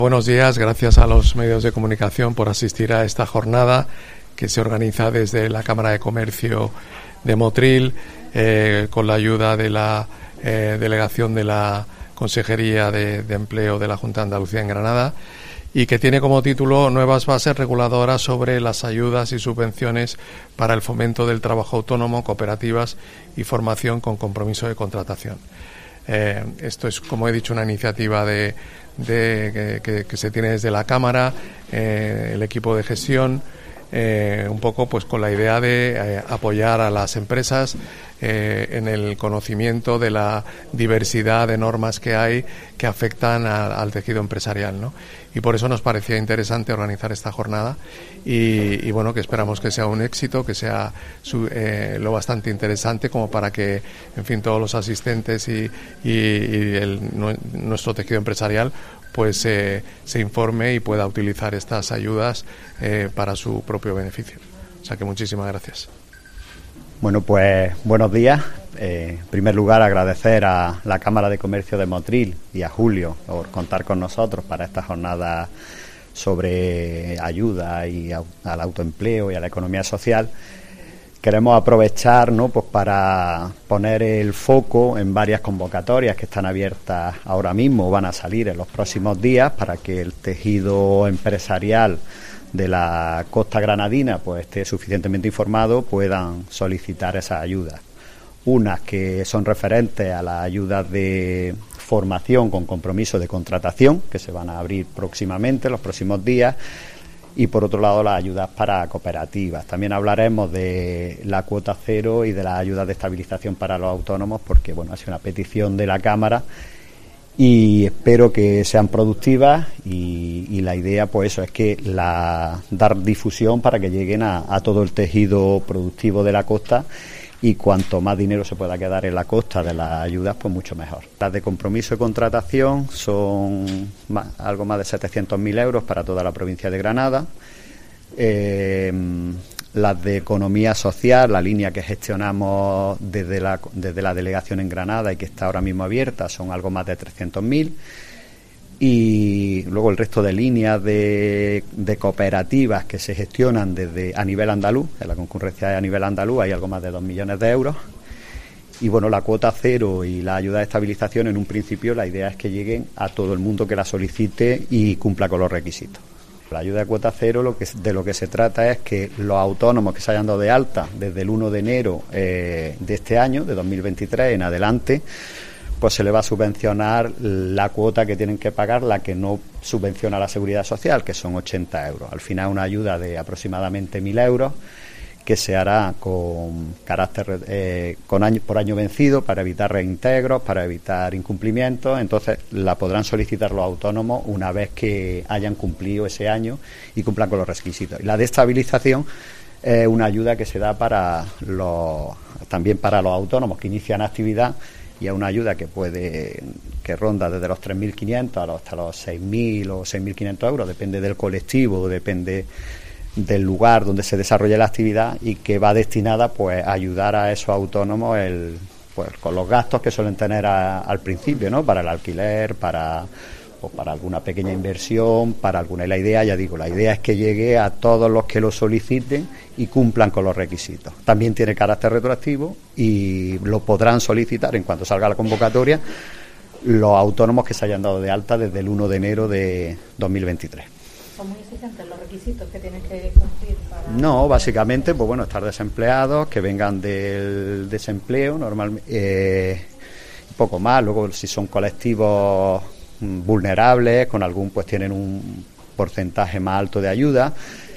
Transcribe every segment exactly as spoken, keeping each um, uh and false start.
Buenos días, gracias a los medios de comunicación por asistir a esta jornada que se organiza desde la Cámara de Comercio de Motril eh, con la ayuda de la eh, delegación de la Consejería de, de Empleo de la Junta de Andalucía en Granada y que tiene como título Nuevas bases reguladoras sobre las ayudas y subvenciones para el fomento del trabajo autónomo, cooperativas y formación con compromiso de contratación. Eh, esto es, como he dicho, una iniciativa de, de que, que, que se tiene desde la Cámara, eh, el equipo de gestión, eh, un poco pues con la idea de eh, apoyar a las empresas eh, en el conocimiento de la diversidad de normas que hay que afectan a, al tejido empresarial, ¿no? Y por eso nos parecía interesante organizar esta jornada y, y bueno, que esperamos que sea un éxito, que sea su, eh, lo bastante interesante como para que, en fin, todos los asistentes y, y, y el, nuestro tejido empresarial pues eh, se informe y pueda utilizar estas ayudas eh, para su propio beneficio. O sea que muchísimas gracias. Bueno, pues buenos días. Eh, en primer lugar, agradecer a la Cámara de Comercio de Motril y a Julio por contar con nosotros para esta jornada sobre ayuda y a, al autoempleo y a la economía social. Queremos aprovechar, ¿no?, pues para poner el foco en varias convocatorias que están abiertas ahora mismo, van a salir en los próximos días para que el tejido empresarial de la costa granadina pues esté suficientemente informado, puedan solicitar esas ayudas. Unas que son referentes a las ayudas de formación con compromiso de contratación, que se van a abrir próximamente, los próximos días, y por otro lado las ayudas para cooperativas. También hablaremos de la cuota cero y de las ayudas de estabilización para los autónomos, porque bueno, ha sido una petición de la Cámara y espero que sean productivas y, y la idea pues eso es que la dar difusión para que lleguen a, a todo el tejido productivo de la costa, y cuanto más dinero se pueda quedar en la costa de las ayudas, pues mucho mejor. Las de compromiso de contratación son más, algo más de setecientos mil euros para toda la provincia de Granada. Eh, las de economía social, la línea que gestionamos desde la, desde la delegación en Granada y que está ahora mismo abierta, son algo más de trescientos mil. Y luego el resto de líneas de, de cooperativas que se gestionan desde a nivel andaluz, en la concurrencia a nivel andaluz hay algo más de dos millones de euros. Y bueno, la cuota cero y la ayuda de estabilización, en un principio la idea es que lleguen a todo el mundo que la solicite y cumpla con los requisitos. La ayuda de cuota cero, lo que, de lo que se trata es que los autónomos que se hayan dado de alta desde el uno de enero eh, de este año, de dos mil veintitrés en adelante, pues se le va a subvencionar la cuota que tienen que pagar, la que no subvenciona la Seguridad Social, que son ochenta euros. Al final una ayuda de aproximadamente mil euros que se hará con carácter eh, con año, por año vencido, para evitar reintegros, para evitar incumplimientos. Entonces la podrán solicitar los autónomos una vez que hayan cumplido ese año y cumplan con los requisitos. Y la de estabilización es una ayuda que se da para los, también para los autónomos que inician actividad, y a una ayuda que puede que ronda desde los tres mil quinientos hasta los seis mil o seis mil quinientos euros, depende del colectivo, depende del lugar donde se desarrolle la actividad, y que va destinada pues a ayudar a esos autónomos el, pues, con los gastos que suelen tener a, al principio, ¿no?, para el alquiler, para o para alguna pequeña inversión, para alguna. Y la idea, ya digo, la idea es que llegue a todos los que lo soliciten y cumplan con los requisitos. También tiene carácter retroactivo y lo podrán solicitar en cuanto salga la convocatoria los autónomos que se hayan dado de alta desde el uno de enero de dos mil veintitrés. ¿Son muy exigentes los requisitos que tienen que cumplir para...? No, básicamente, pues bueno, estar desempleados, que vengan del desempleo, normalmente, eh, poco más. Luego, si son colectivos vulnerables, con algún, pues tienen un porcentaje más alto de ayuda.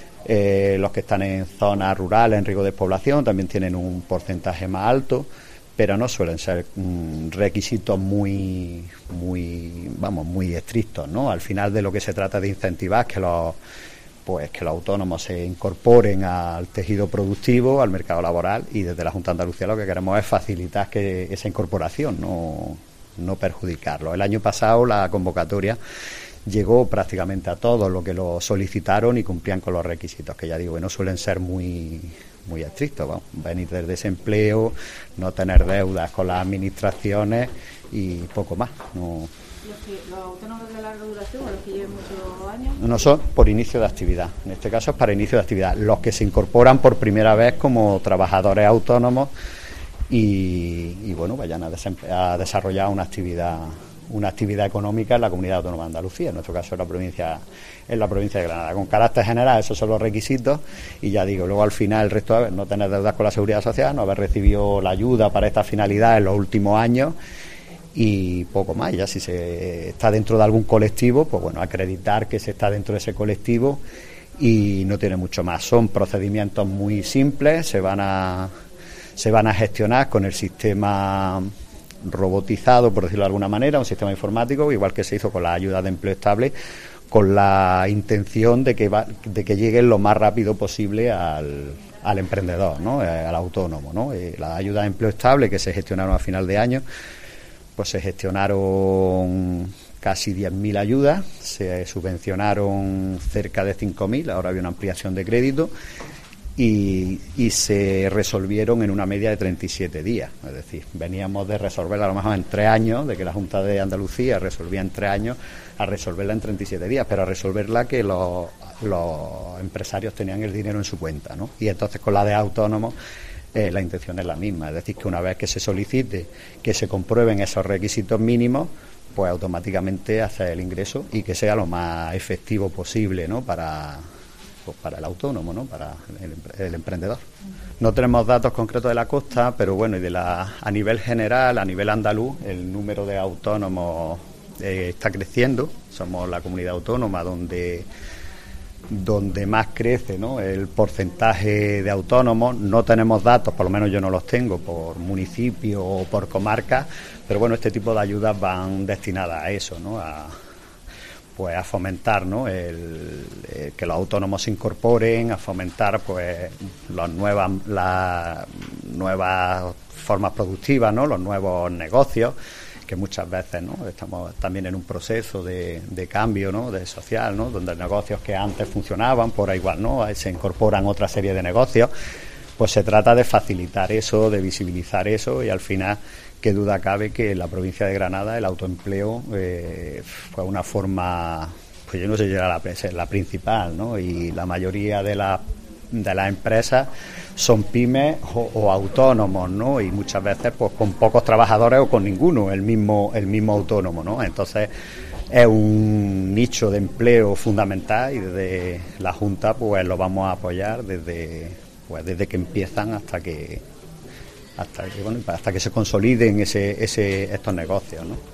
Eh, los que están en zonas rurales, en riesgo de despoblación, también tienen un porcentaje más alto, pero no suelen ser mm, requisitos muy, muy, vamos, muy estrictos, ¿no? Al final, de lo que se trata de incentivar que los, pues que los autónomos se incorporen al tejido productivo, al mercado laboral, y desde la Junta de Andalucía lo que queremos es facilitar que esa incorporación, no no perjudicarlo. El año pasado la convocatoria llegó prácticamente a todos los que lo solicitaron y cumplían con los requisitos, que ya digo que no suelen ser muy muy estrictos. Vamos, venir del desempleo, no tener deudas con las administraciones y poco más. No, los, que, los autónomos de larga duración o los que lleven muchos años? No son por inicio de actividad, en este caso es para inicio de actividad, los que se incorporan por primera vez como trabajadores autónomos y, y bueno, vayan a, a desarrollar una actividad una actividad económica en la Comunidad Autónoma de Andalucía, en nuestro caso en la provincia en la provincia de Granada. Con carácter general, esos son los requisitos y ya digo, luego al final el resto, a ver, no tener deudas con la Seguridad Social, no haber recibido la ayuda para esta finalidad en los últimos años y poco más. Ya si se está dentro de algún colectivo, pues bueno, acreditar que se está dentro de ese colectivo y no tiene mucho más. Son procedimientos muy simples, se van a se van a gestionar con el sistema robotizado, por decirlo de alguna manera, un sistema informático, igual que se hizo con la ayuda de empleo estable, con la intención de que va, de que lleguen lo más rápido posible al, al emprendedor, ¿no? Al autónomo, ¿no? Eh, la ayuda de empleo estable que se gestionaron a final de año, pues se gestionaron casi diez mil ayudas, se subvencionaron cerca de cinco mil, ahora había una ampliación de crédito. Y, y se resolvieron en una media de treinta y siete días, es decir, veníamos de resolverla a lo mejor en tres años, de que la Junta de Andalucía resolvía en tres años, a resolverla en treinta y siete días, pero a resolverla que los, los empresarios tenían el dinero en su cuenta, ¿no? Y entonces con la de autónomos eh, la intención es la misma, es decir, que una vez que se solicite que se comprueben esos requisitos mínimos, pues automáticamente hace el ingreso y que sea lo más efectivo posible, ¿no? Para Pues para el autónomo, ¿no? Para el, el emprendedor. No tenemos datos concretos de la costa, pero bueno, y de la a nivel general, a nivel andaluz, el número de autónomos eh, está creciendo. Somos la comunidad autónoma donde donde más crece, ¿no? El porcentaje de autónomos. No tenemos datos, por lo menos yo no los tengo, por municipio o por comarca, pero bueno, este tipo de ayudas van destinadas a eso, ¿no? A pues a fomentar, ¿no? el, el que los autónomos se incorporen, a fomentar pues las nuevas las nuevas formas productivas, ¿no? Los nuevos negocios, que muchas veces, ¿no? Estamos también en un proceso de, de cambio, ¿no? De social, ¿no? Donde negocios que antes funcionaban por igual, ¿no? Se incorporan otra serie de negocios. Pues se trata de facilitar eso, de visibilizar eso y al final, qué duda cabe que en la provincia de Granada el autoempleo eh, fue una forma, pues yo no sé si era la, la principal, ¿no? Y la mayoría de las de las empresas son pymes o, o autónomos, ¿no? Y muchas veces pues con pocos trabajadores o con ninguno, el mismo el mismo autónomo, ¿no? Entonces es un nicho de empleo fundamental y desde la Junta pues lo vamos a apoyar desde pues desde que empiezan hasta que hasta que bueno hasta que se consoliden ese ese estos negocios, ¿no?